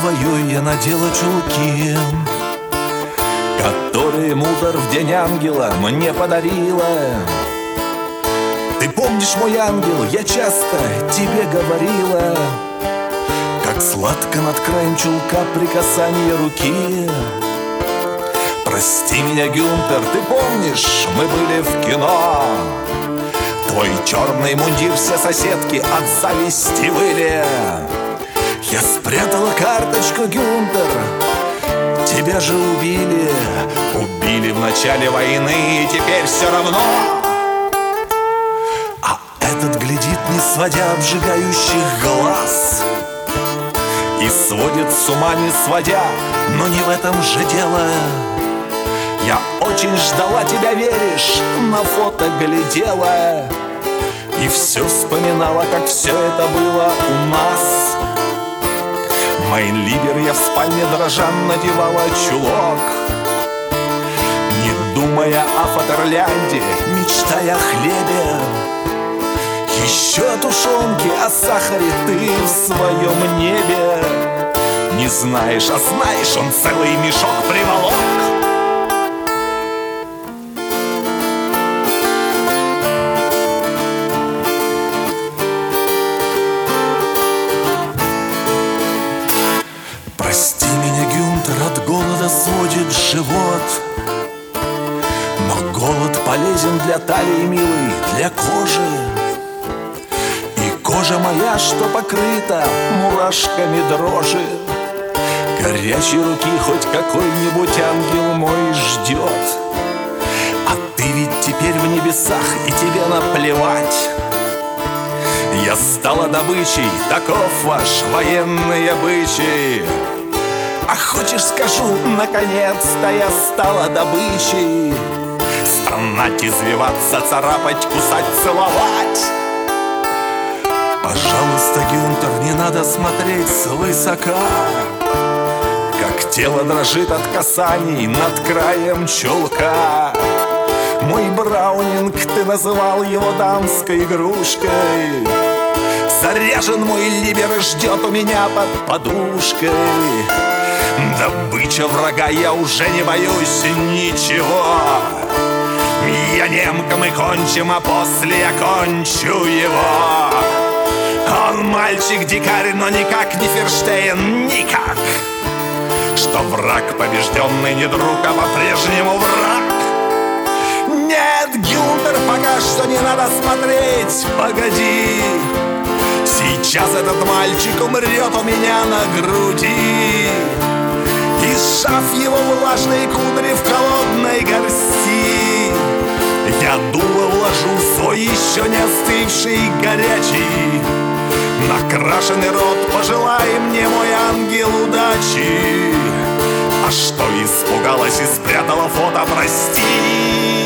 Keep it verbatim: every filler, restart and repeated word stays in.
твоей я надела чулки, которые мусор в день ангела мне подарила. Ты помнишь, мой ангел, я часто тебе говорила, как сладко над краем чулка прикасание руки. Прости меня, Гюнтер, ты помнишь, мы были в кино. Твой черный мундир все соседки от зависти выли. Я спрятала карточку, Гюнтер, тебя же убили. Убили в начале войны, и теперь все равно. А этот глядит, не сводя обжигающих глаз, и сводит с ума, не сводя, но не в этом же дело. Я очень ждала тебя, веришь, на фото глядела и все вспоминала, как все это было у нас. Майн либер, я в спальне дрожа надевала чулок, не думая о Фатерлянде, мечтая о хлебе. Еще о тушенке, о сахаре ты в своем небе не знаешь, а знаешь, он целый мешок приволок. Прости меня, Гюнтер, от голода сводит живот, но голод полезен для талии, милый, для кожи. И кожа моя, что покрыта мурашками дрожи, горячей руки хоть какой-нибудь ангел мой ждет. А ты ведь теперь в небесах, и тебе наплевать. Я стала добычей, таков ваш военный обычай. А хочешь, скажу, наконец-то я стала добычей. Стонать, извиваться, царапать, кусать, целовать. Пожалуйста, Гюнтер, не надо смотреть свысока, как тело дрожит от касаний над краем чулка. Мой Браунинг, ты называл его дамской игрушкой. Заряжен мой либер и ждет у меня под подушкой. Добыча врага, я уже не боюсь ничего. Я немком и кончим, а после я кончу его. Он мальчик-дикарь, но никак не Ферштейн, никак. Что враг побежденный не друг, а по-прежнему враг. Нет, Гюнтер, пока что не надо смотреть, погоди. Сейчас этот мальчик умрет у меня на груди, и сжав его влажные кудри в холодной горсти, я дуло вложу в свой еще не остывший горячий накрашенный рот. Пожелай мне, мой ангел, удачи. А что испугалась и спрятала фото, прости.